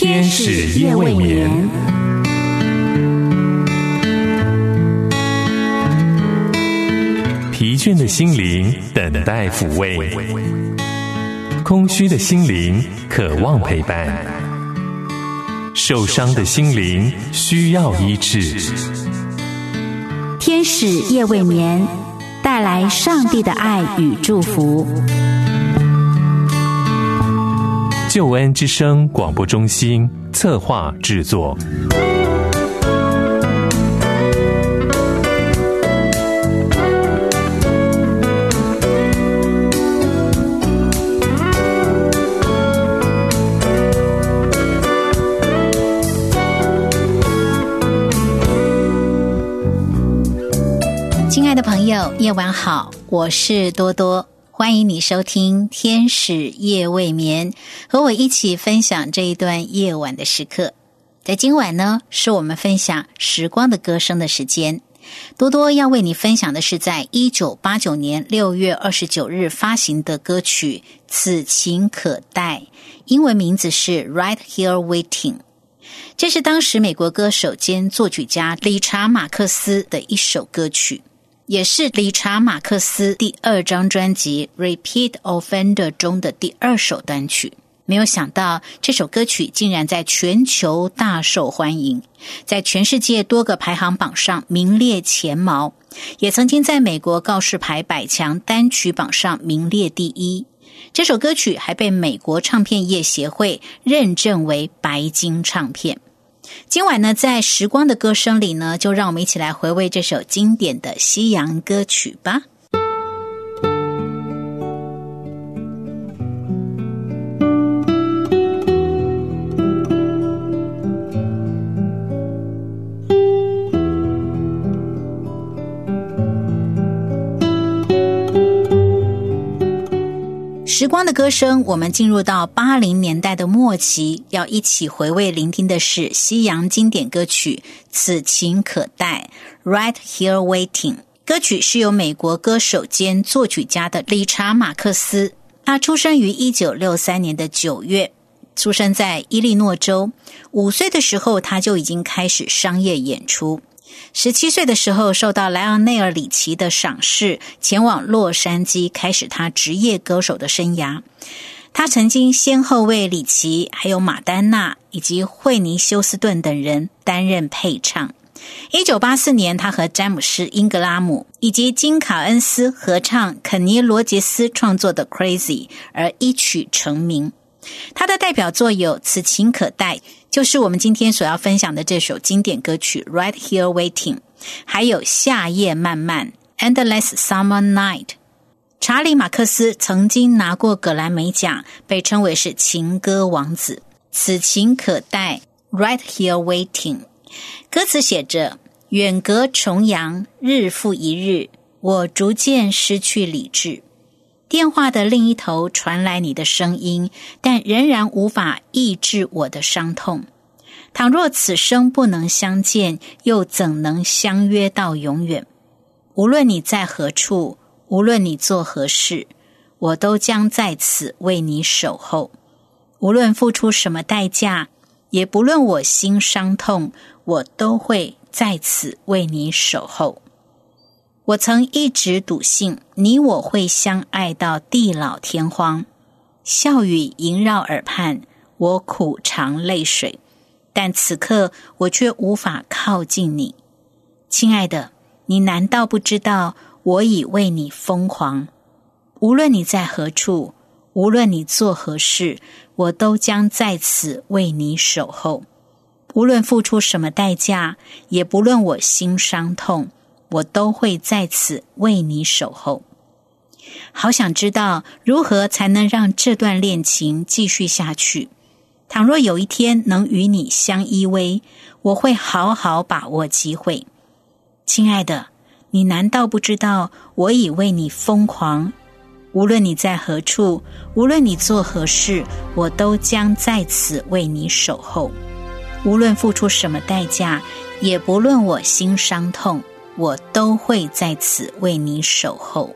天使夜未眠。疲倦的心灵等待抚慰，空虚的心灵渴望陪伴，受伤的心灵需要医治。 天使夜未眠，带来上帝的爱与祝福。 救恩之声广播中心策划制作。 亲爱的朋友，夜晚好，我是多多，欢迎你收听天使夜未眠，和我一起分享这一段夜晚的时刻。在今晚呢，是我们分享时光的歌声的时间。多多要为你分享的是在1989年6月29日发行的歌曲《此情可待》，英文名字是 Right Here Waiting。这是当时美国歌手兼作曲家理查·马克思的一首歌曲，也是理查·马克思第2张专辑 Repeat Offender 中的第2首单曲。没有想到这首歌曲竟然在全球大受欢迎，在全世界多个排行榜上名列前茅，也曾经在美国告示牌100强单曲榜上名列第1。这首歌曲还被美国唱片业协会认证为白金唱片。今晚呢，在时光的歌声里呢，就让我们一起来回味这首经典的西洋歌曲吧。时光的歌声，我们进入到80年代的末期，要一起回味聆听的是西洋经典歌曲《此情可待》 Right Here Waiting。 歌曲是由美国歌手兼作曲家的理查·马克思，他出生于1963年的9月，出生在伊利诺州。5岁的时候他就已经开始商业演出，17岁的时候受到莱昂内尔·里奇的赏识，前往洛杉矶开始他职业歌手的生涯。他曾经先后为里奇、还有马丹娜以及惠妮休斯顿等人担任配唱。1984年他和詹姆斯·英格拉姆以及金卡恩斯合唱肯尼·罗杰斯创作的 Crazy 而一曲成名。他的代表作有《此情可待》，就是我们今天所要分享的这首经典歌曲 Right Here Waiting， 还有夏夜漫漫 Endless Summer Night。 查理·马克思曾经拿过葛莱美奖，被称为是情歌王子。此情可待 Right Here Waiting， 歌词写着：远隔重洋，日复一日，我逐渐失去理智。电话的另一头传来你的声音，但仍然无法抑制我的伤痛。倘若此生不能相见，又怎能相约到永远？无论你在何处，无论你做何事，我都将在此为你守候。无论付出什么代价，也不论我心伤痛，我都会在此为你守候。我曾一直笃信你我会相爱到地老天荒，笑语萦绕耳畔，我苦尝泪水，但此刻我却无法靠近你。亲爱的，你难道不知道我已为你疯狂？无论你在何处，无论你做何事，我都将在此为你守候。无论付出什么代价，也不论我心伤痛，我都会在此为你守候。好想知道如何才能让这段恋情继续下去。倘若有一天能与你相依偎，我会好好把握机会。亲爱的，你难道不知道我已为你疯狂？无论你在何处，无论你做何事，我都将在此为你守候。无论付出什么代价，也不论我心伤痛，我都会在此为你守候。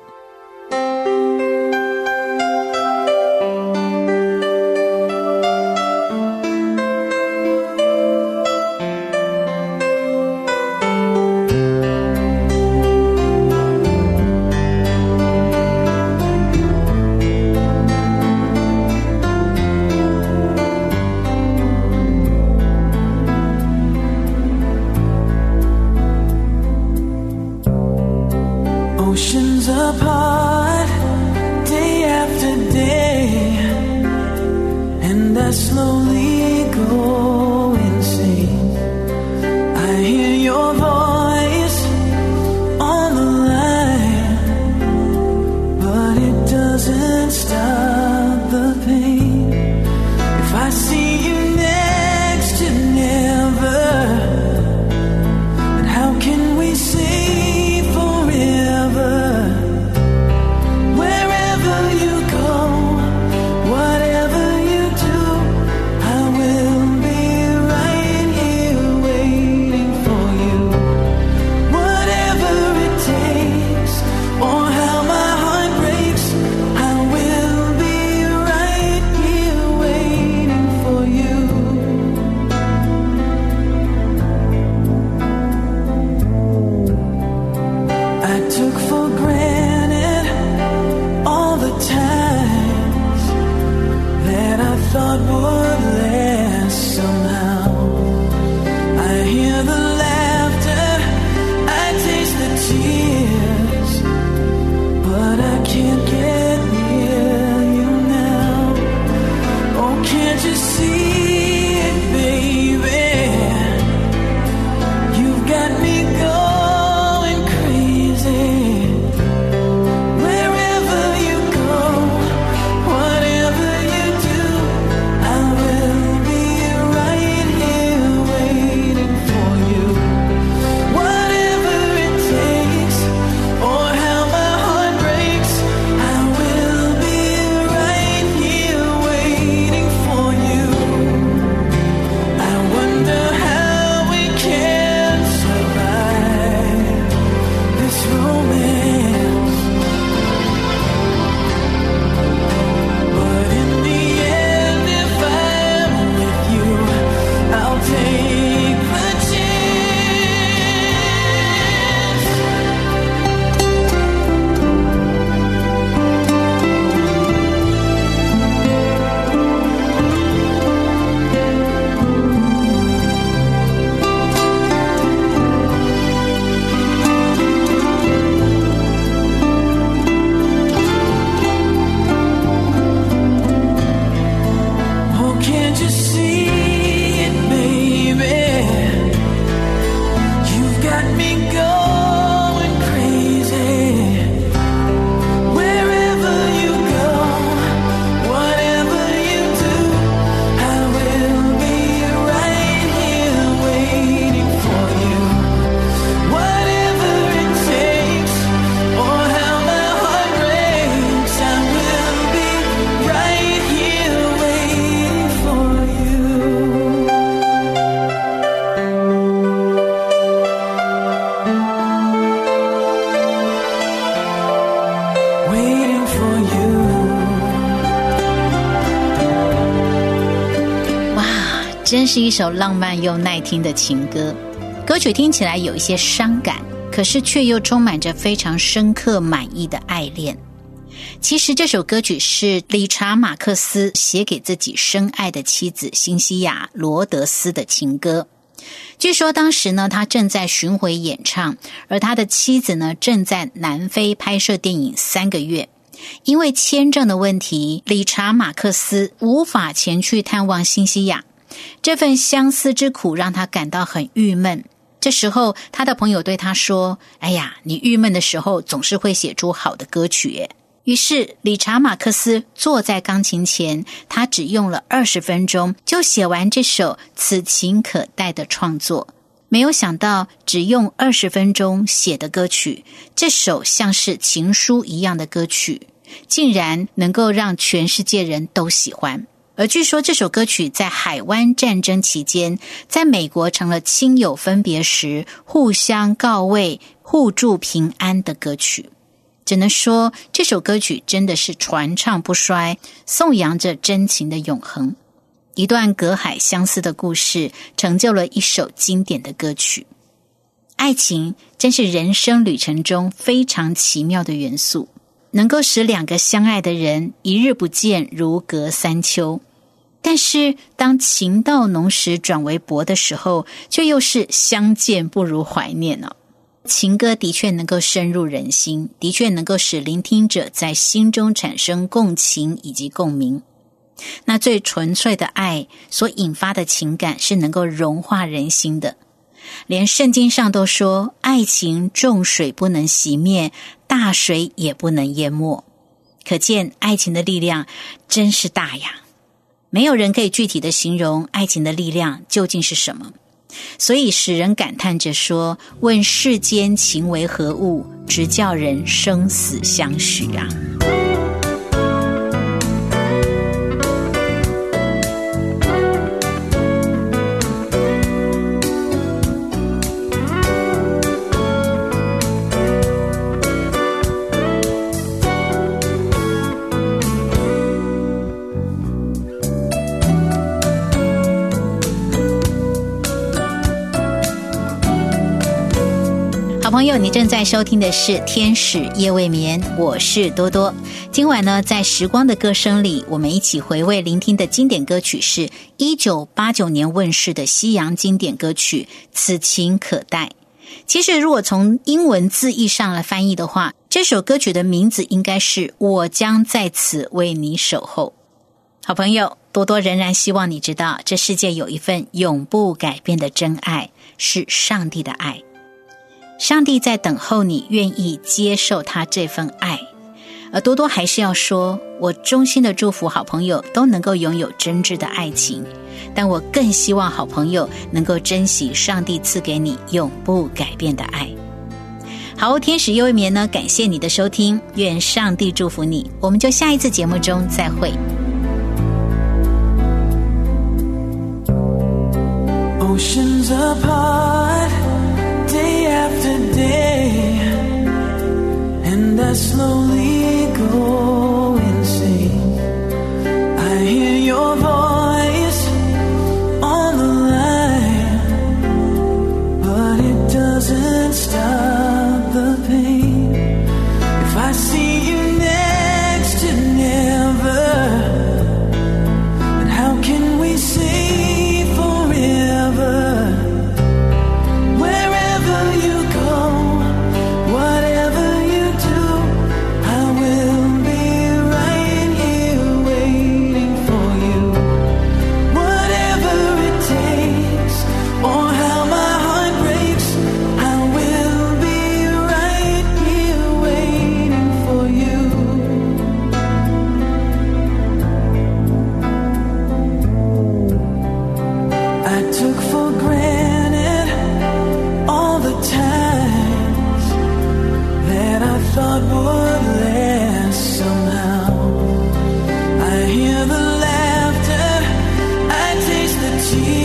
真是一首浪漫又耐听的情歌。歌曲听起来有一些伤感，可是却又充满着非常深刻满意的爱恋。其实这首歌曲是理查·马克思写给自己深爱的妻子辛西娅·罗德斯的情歌。据说当时呢，他正在巡回演唱，而他的妻子呢，正在南非拍摄电影3个月。因为签证的问题，理查·马克思无法前去探望辛西娅，这份相思之苦让他感到很郁闷。这时候他的朋友对他说，哎呀，你郁闷的时候总是会写出好的歌曲耶。于是理查·马克思坐在钢琴前，他只用了20分钟就写完这首此情可待的创作。没有想到只用20分钟写的歌曲，这首像是情书一样的歌曲，竟然能够让全世界人都喜欢。而据说这首歌曲在海湾战争期间，在美国成了亲友分别时互相告慰、互助平安的歌曲。只能说这首歌曲真的是传唱不衰，颂扬着真情的永恒。一段隔海相思的故事，成就了一首经典的歌曲。爱情真是人生旅程中非常奇妙的元素，能够使2个相爱的人一日不见如隔3秋。但是当情到浓时转为薄的时候，却又是相见不如怀念哦。情歌的确能够深入人心，的确能够使聆听者在心中产生共情以及共鸣。那最纯粹的爱所引发的情感是能够融化人心的。连圣经上都说，爱情重水不能熄灭，大水也不能淹没。可见爱情的力量真是大呀！没有人可以具体的形容爱情的力量究竟是什么，所以使人感叹着说，问世间情为何物，直叫人生死相许啊。朋友，你正在收听的是天使夜未眠，我是多多。今晚呢，在时光的歌声里，我们一起回味聆听的经典歌曲是1989年问世的西洋经典歌曲《此情可待》。其实如果从英文字义上来翻译的话，这首歌曲的名字应该是我将在此为你守候。好朋友，多多仍然希望你知道，这世界有一份永不改变的真爱，是上帝的爱。上帝在等候你愿意接受他这份爱。而多多还是要说，我衷心的祝福好朋友都能够拥有真挚的爱情，但我更希望好朋友能够珍惜上帝赐给你永不改变的爱。好，天使夜未眠呢，感谢你的收听，愿上帝祝福你，我们就下一次节目中再会。 Oceans apart, day after day, and I slowly go insane. I hear your voice on the line, but it doesn't stop the pain. If I see you next to never, then how can we say forever?See